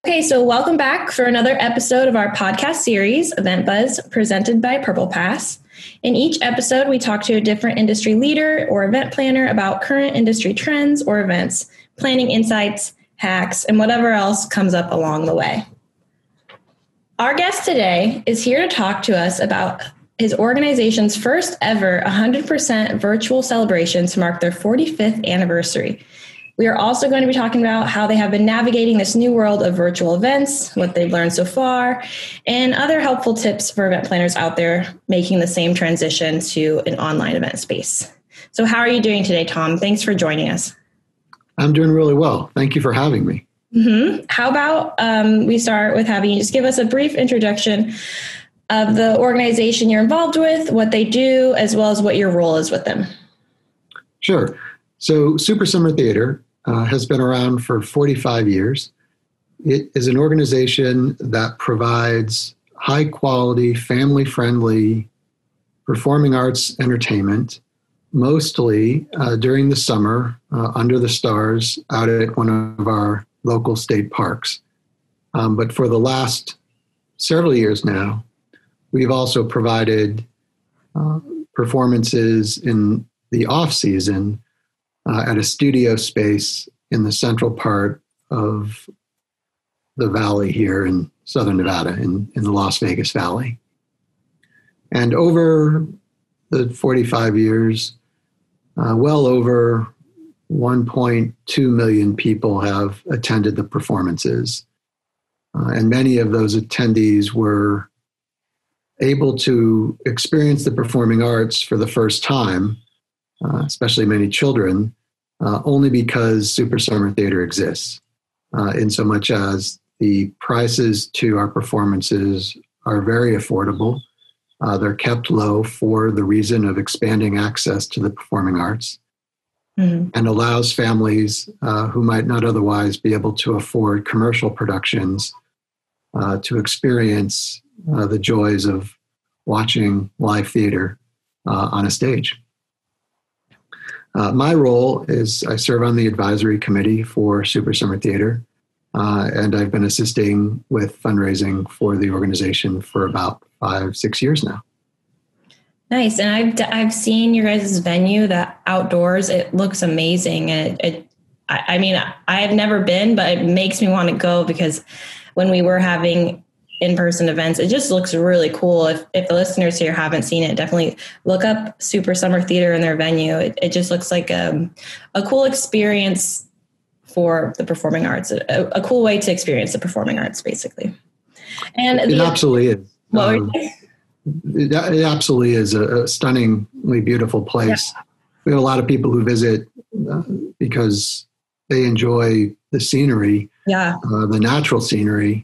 Okay, so welcome back for another episode of our podcast series, Event Buzz, presented by Purple Pass. In each episode, we talk to a different industry leader or event planner about current industry trends or events, planning insights, hacks, and whatever else comes up along the way. Our guest today is here to talk to us about his organization's first ever 100% virtual celebration to mark their 45th anniversary. We are also going to be talking about how they have been navigating this new world of virtual events, what they've learned so far, and other helpful tips for event planners out there making the same transition to an online event space. So how are you doing today, Tom? Thanks for joining us. I'm doing really well. Thank you for having me. How about we start with having you just give us a brief introduction of the organization you're involved with, what they do, as well as what your role is with them. Sure. So Super Summer Theater has been around for 45 years. It is an organization that provides high quality, family friendly performing arts entertainment, mostly during the summer under the stars out at one of our local state parks. But for the last several years now, we've also provided performances in the off season at a studio space in the central part of the valley here in Southern Nevada, in the Las Vegas Valley. And over the 45 years, well over 1.2 million people have attended the performances. And many of those attendees were able to experience the performing arts for the first time, especially many children, only because Super Summer Theater exists, in so much as the prices to our performances are very affordable. They're kept low for the reason of expanding access to the performing arts, and allows families who might not otherwise be able to afford commercial productions to experience the joys of watching live theater on a stage. My role is I serve on the advisory committee for Super Summer Theater, and I've been assisting with fundraising for the organization for about 5-6 years now. Nice. And I've seen your guys' venue, that outdoors, it looks amazing. And I mean, I've never been, but it makes me want to go because when we were having in-person events, it just looks really cool. If the listeners here haven't seen it, definitely look up Super Summer Theater and their venue. It just looks like a cool experience for the performing arts, a cool way to experience the performing arts, basically. And it absolutely is. It absolutely is a stunningly beautiful place. Yeah. We have a lot of people who visit because they enjoy the scenery, the natural scenery,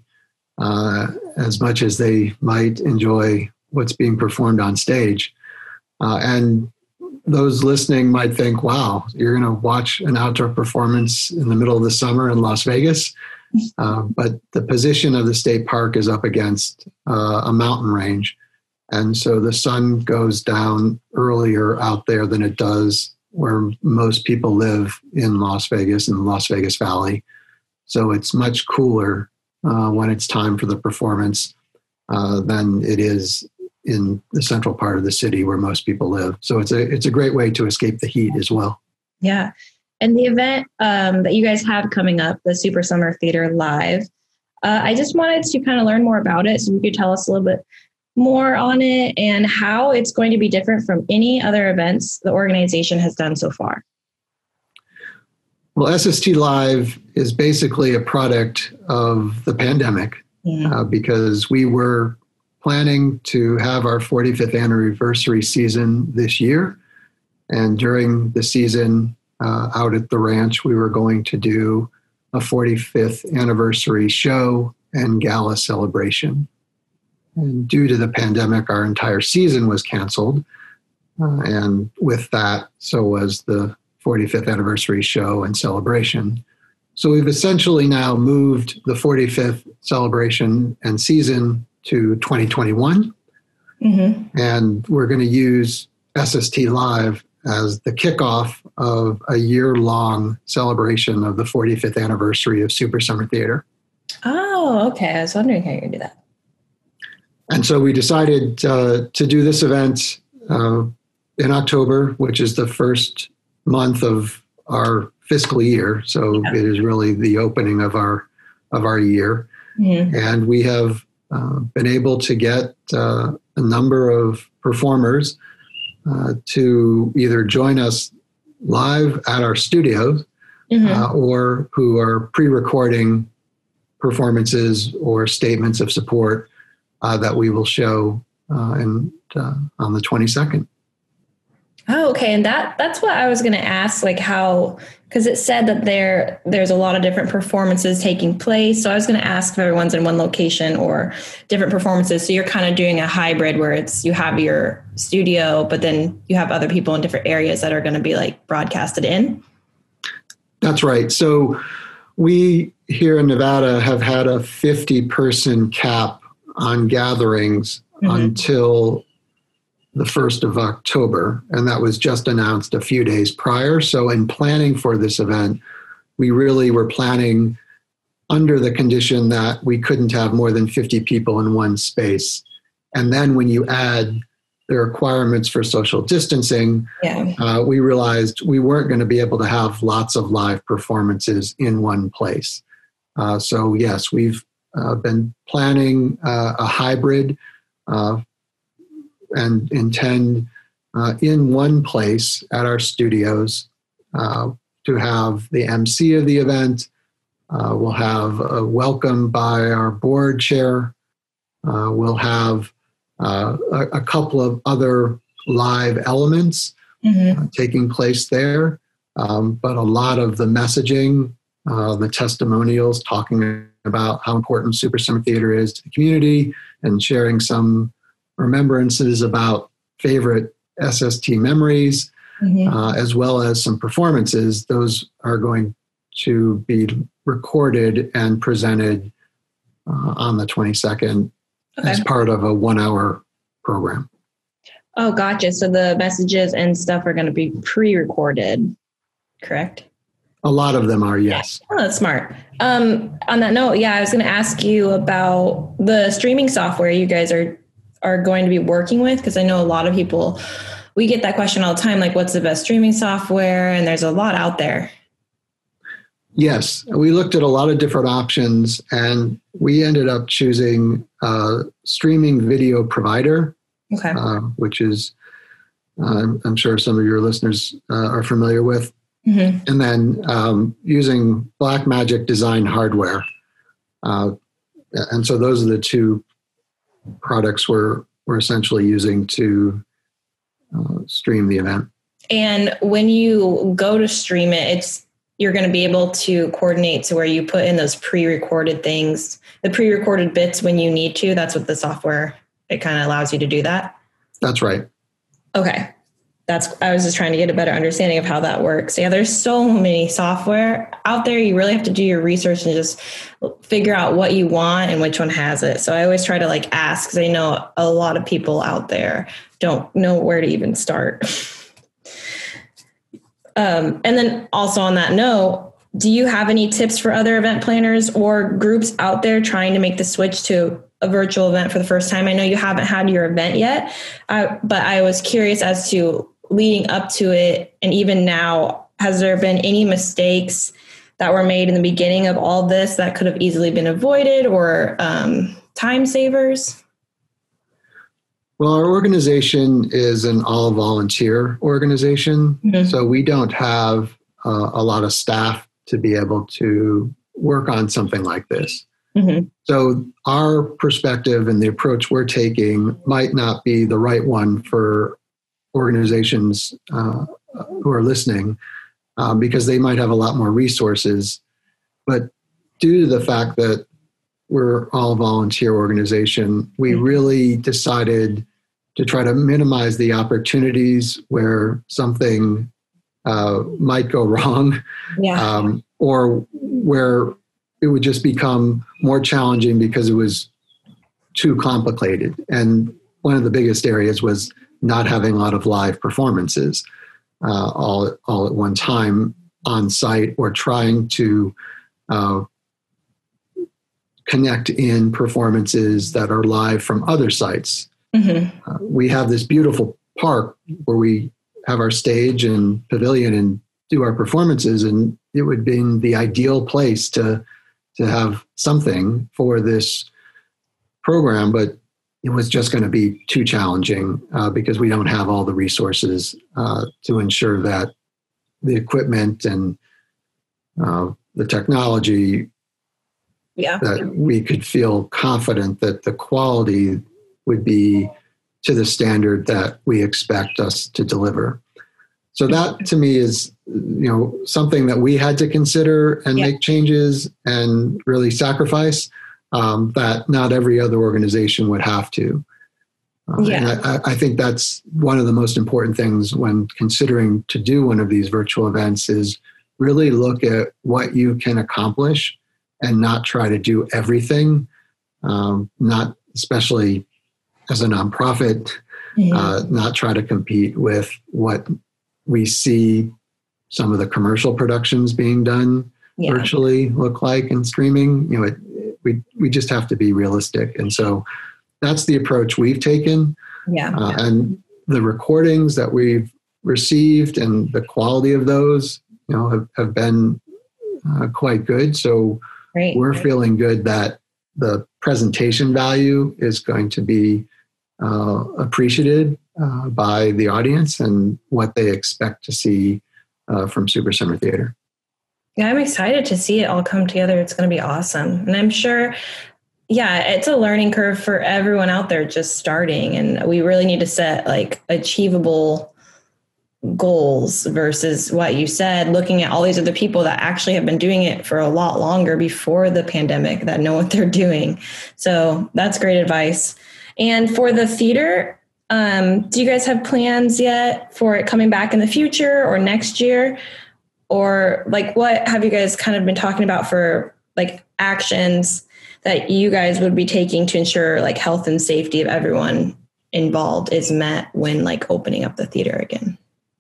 as much as they might enjoy what's being performed on stage. And those listening might think, wow, you're going to watch an outdoor performance in the middle of the summer in Las Vegas. But the position of the state park is up against a mountain range. And so the sun goes down earlier out there than it does where most people live in Las Vegas, in the Las Vegas Valley. So it's much cooler when it's time for the performance than it is in the central part of the city where most people live. So it's a great way to escape the heat as well. Yeah. And the event that you guys have coming up, the Super Summer Theater Live, I just wanted to kind of learn more about it. So you could tell us a little bit more on it and how it's going to be different from any other events the organization has done so far. Well, SST Live is basically a product of the pandemic because we were planning to have our 45th anniversary season this year. And during the season out at the ranch, we were going to do a 45th anniversary show and gala celebration. And due to the pandemic, our entire season was canceled. And with that, so was the 45th anniversary show and celebration. So we've essentially now moved the 45th celebration and season to 2021. And we're going to use SST Live as the kickoff of a year-long celebration of the 45th anniversary of Super Summer Theater. Oh, okay. I was wondering how you're going to do that. And so we decided to do this event in October, which is the first month of our fiscal year. So it is really the opening of our year. Mm-hmm. And we have been able to get a number of performers to either join us live at our studios, mm-hmm. Or who are pre-recording performances or statements of support that we will show on the 22nd. Oh, okay. And that's what I was going to ask, like how, because it said that there's a lot of different performances taking place. So I was going to ask if everyone's in one location or different performances. So you're kind of doing a hybrid where you have your studio, but then you have other people in different areas that are going to be like broadcasted in. That's right. So we here in Nevada have had a 50-person cap on gatherings mm-hmm. until the 1st of October, and that was just announced a few days prior. So in planning for this event, we really were planning under the condition that we couldn't have more than 50 people in one space. And then when you add the requirements for social distancing, we realized we weren't going to be able to have lots of live performances in one place. So yes, we've been planning a hybrid and intend in one place at our studios to have the MC of the event. We'll have a welcome by our board chair. We'll have a couple of other live elements mm-hmm. Taking place there. But a lot of the messaging, the testimonials talking about how important Super Summer Theater is to the community and sharing some remembrances about favorite SST memories, mm-hmm. As well as some performances. Those are going to be recorded and presented on the 22nd as part of a 1-hour program. Oh, gotcha. So the messages and stuff are going to be pre-recorded, correct? A lot of them are, yes. Oh, that's smart. On that note, I was going to ask you about the streaming software you guys are going to be working with, because I know a lot of people, we get that question all the time, like what's the best streaming software? And there's a lot out there. Yes, we looked at a lot of different options and we ended up choosing Streaming Video Provider, which is, I'm sure some of your listeners are familiar with. Mm-hmm. And then using Blackmagic Design hardware. And so those are the two products we're essentially using to stream the event. And when you go to stream it, you're going to be able to coordinate to where you put in those pre-recorded things, the pre-recorded bits when you need to. That's what the software, it kind of allows you to do that. That's right. Okay. I was just trying to get a better understanding of how that works. Yeah, there's so many software out there. You really have to do your research and just figure out what you want and which one has it. So I always try to ask, because I know a lot of people out there don't know where to even start. And then also on that note, do you have any tips for other event planners or groups out there trying to make the switch to a virtual event for the first time? I know you haven't had your event yet, but I was curious as to leading up to it, and even now, has there been any mistakes that were made in the beginning of all this that could have easily been avoided, or time savers? Well, our organization is an all-volunteer organization, mm-hmm. so we don't have a lot of staff to be able to work on something like this. Mm-hmm. So our perspective and the approach we're taking might not be the right one for organizations who are listening, because they might have a lot more resources. But due to the fact that we're all volunteer organization, we really decided to try to minimize the opportunities where something might go wrong, or where it would just become more challenging because it was too complicated. And one of the biggest areas was not having a lot of live performances all at one time on site, or trying to connect in performances that are live from other sites. We have this beautiful park where we have our stage and pavilion and do our performances, and it would be the ideal place to have something for this program, but it was just going to be too challenging because we don't have all the resources to ensure that the equipment and the technology, that we could feel confident that the quality would be to the standard that we expect us to deliver. So that to me is, something that we had to consider and make changes and really sacrifice that not every other organization would have to. And I think that's one of the most important things when considering to do one of these virtual events is really look at what you can accomplish and not try to do everything, not especially as a nonprofit, not try to compete with what we see some of the commercial productions being done virtually look like in streaming. We just have to be realistic. And so that's the approach we've taken. And the recordings that we've received and the quality of those, have been quite good. So we're feeling good that the presentation value is going to be appreciated by the audience and what they expect to see from Supercenter Theater. Yeah, I'm excited to see it all come together. It's going to be awesome. And I'm sure, it's a learning curve for everyone out there just starting. And we really need to set like achievable goals versus what you said, looking at all these other people that actually have been doing it for a lot longer before the pandemic that know what they're doing. So that's great advice. And for the theater, do you guys have plans yet for it coming back in the future or next year? Or like, what have you guys kind of been talking about for like actions that you guys would be taking to ensure like health and safety of everyone involved is met when like opening up the theater again?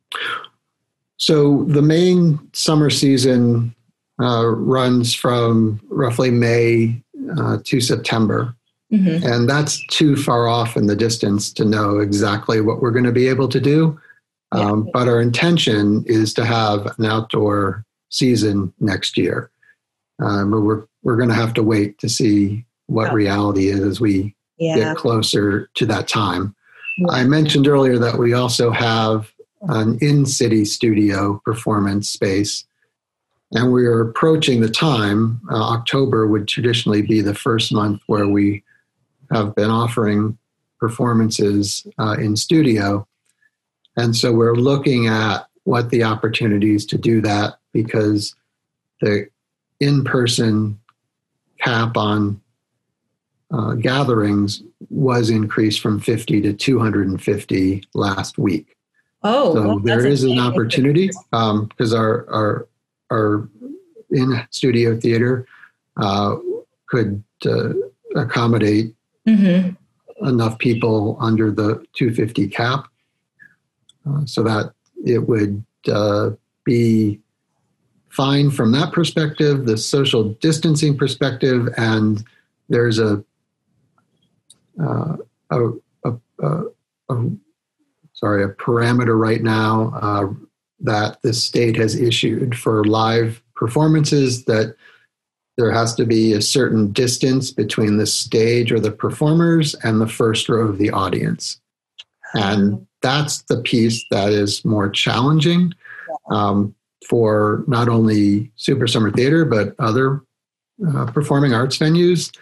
So the main summer season runs from roughly May to September. And that's too far off in the distance to know exactly what we're going to be able to do. But our intention is to have an outdoor season next year. We're going to have to wait to see what reality is as we get closer to that time. I mentioned earlier that we also have an in-city studio performance space, and we're approaching the time. October would traditionally be the first month where we have been offering performances in studio. And so we're looking at what the opportunities to do that, because the in-person cap on gatherings was increased from 50 to 250 last week. So there is an opportunity because our in-studio theater could accommodate enough people under the 250 cap so that it would be fine from that perspective, the social distancing perspective, and there's a parameter right now that the state has issued for live performances, that there has to be a certain distance between the stage or the performers and the first row of the audience. And that's the piece that is more challenging for not only Supersummer Theater, but other performing arts venues,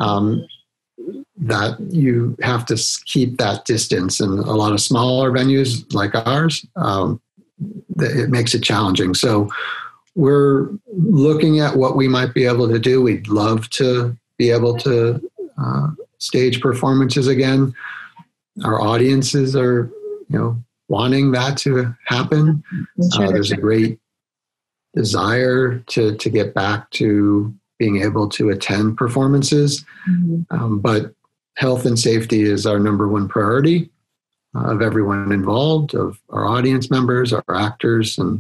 that you have to keep that distance. And a lot of smaller venues like ours, it makes it challenging. So we're looking at what we might be able to do. We'd love to be able to stage performances again. Our audiences are, wanting that to happen. There's a great desire to get back to being able to attend performances. But health and safety is our number one priority of everyone involved, of our audience members, our actors, and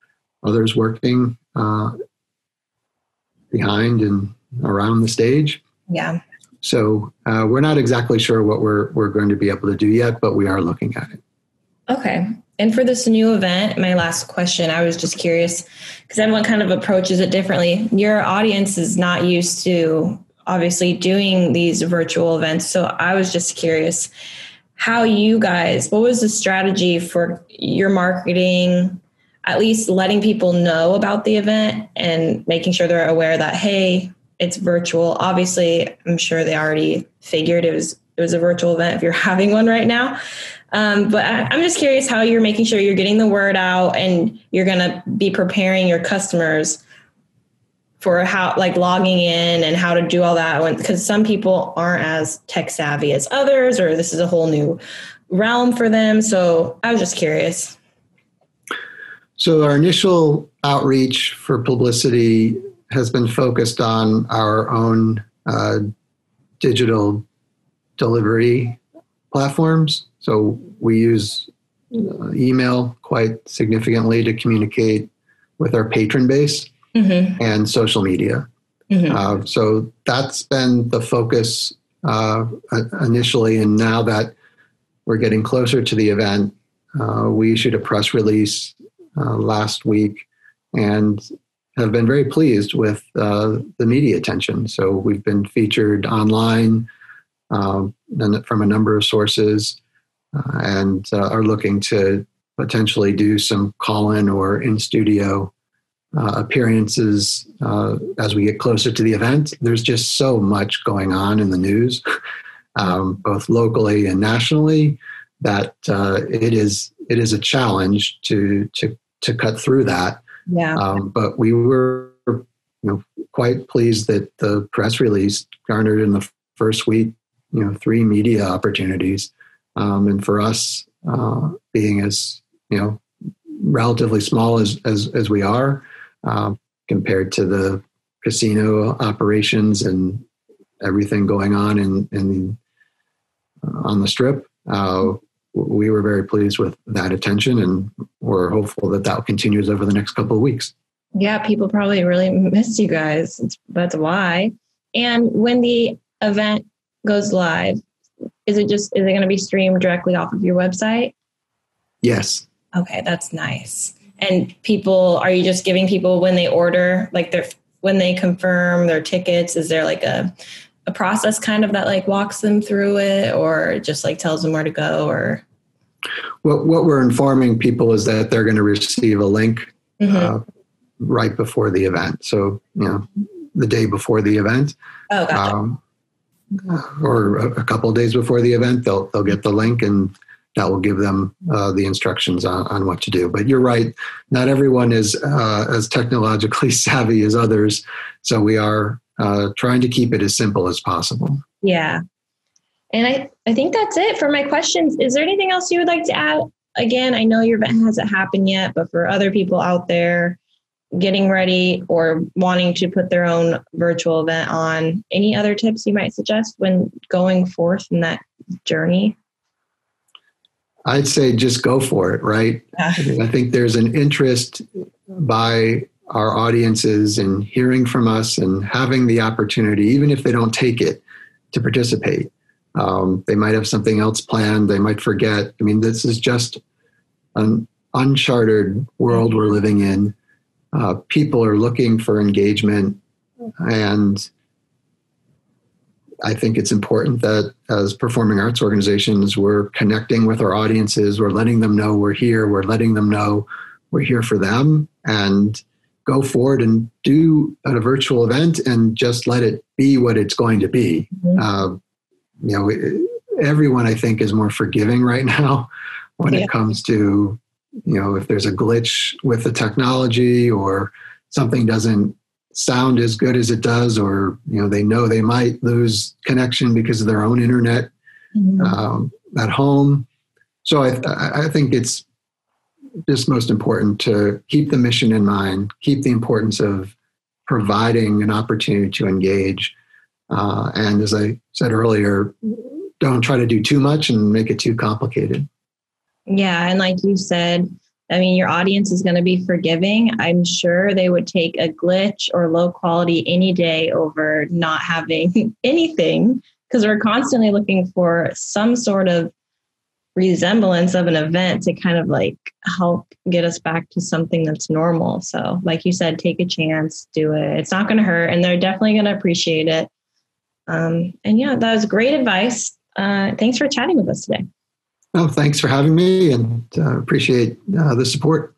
others working behind and around the stage. Yeah. So we're not exactly sure what we're going to be able to do yet, but we are looking at it. Okay. And for this new event, my last question, I was just curious because everyone kind of approaches it differently. Your audience is not used to obviously doing these virtual events. So I was just curious how you guys, what was the strategy for your marketing, at least letting people know about the event and making sure they're aware that, hey, it's virtual. Obviously, I'm sure they already figured it was a virtual event if you're having one right now. But I'm just curious how you're making sure you're getting the word out and you're going to be preparing your customers for how, like, logging in and how to do all that. Because some people aren't as tech savvy as others, or this is a whole new realm for them. So I was just curious. So our initial outreach for publicity has been focused on our own digital delivery platforms. So we use email quite significantly to communicate with our patron base, and social media. So that's been the focus initially. And now that we're getting closer to the event, we issued a press release last week and have been very pleased with the media attention. So we've been featured online from a number of sources, and are looking to potentially do some call-in or in-studio appearances as we get closer to the event. There's just so much going on in the news, both locally and nationally, that it is a challenge to cut through that. Yeah. But we were quite pleased that the press release garnered in the first week 3 media opportunities. And for us, being as relatively small as we are, compared to the casino operations and everything going on on the Strip, we were very pleased with that attention, and we're hopeful that continues over the next couple of weeks. Yeah, people probably really miss you guys. That's why. And when the event goes live, is it going to be streamed directly off of your website? Yes. Okay, that's nice. And are you just giving people when they order, like when they confirm their tickets, is there like a process kind of that like walks them through it, or just like tells them where to go? Or what we're informing people is that they're going to receive a link right before the event. So, the day before the event. Oh, gotcha. Or a couple of days before the event, they'll get the link, and that will give them the instructions on what to do. But you're right, not everyone is as technologically savvy as others, so we are trying to keep it as simple as possible. Yeah. And I think that's it for my questions. Is there anything else you would like to add? Again, I know your event hasn't happened yet, but for other people out there getting ready or wanting to put their own virtual event on, any other tips you might suggest when going forth in that journey? I'd say just go for it, right? Yeah. I think there's an interest by our audiences in hearing from us and having the opportunity, even if they don't take it, to participate. They might have something else planned. They might forget. I mean, this is just an uncharted world we're living in. People are looking for engagement, and I think it's important that as performing arts organizations, we're connecting with our audiences. We're letting them know we're here. We're letting them know we're here for them, and go forward and do a virtual event and just let it be what it's going to be. Everyone, I think, is more forgiving right now when it comes to, if there's a glitch with the technology or something doesn't sound as good as it does, or, they know they might lose connection because of their own internet at home. So I think it's just most important to keep the mission in mind, keep the importance of providing an opportunity to engage. And as I said earlier, don't try to do too much and make it too complicated. Yeah. And like you said, I mean, your audience is going to be forgiving. I'm sure they would take a glitch or low quality any day over not having anything, because we're constantly looking for some sort of resemblance of an event to kind of like help get us back to something that's normal. So like you said, take a chance, do it. It's not going to hurt, and they're definitely going to appreciate it. And yeah, that was great advice. Thanks for chatting with us today. Oh, thanks for having me, and appreciate the support.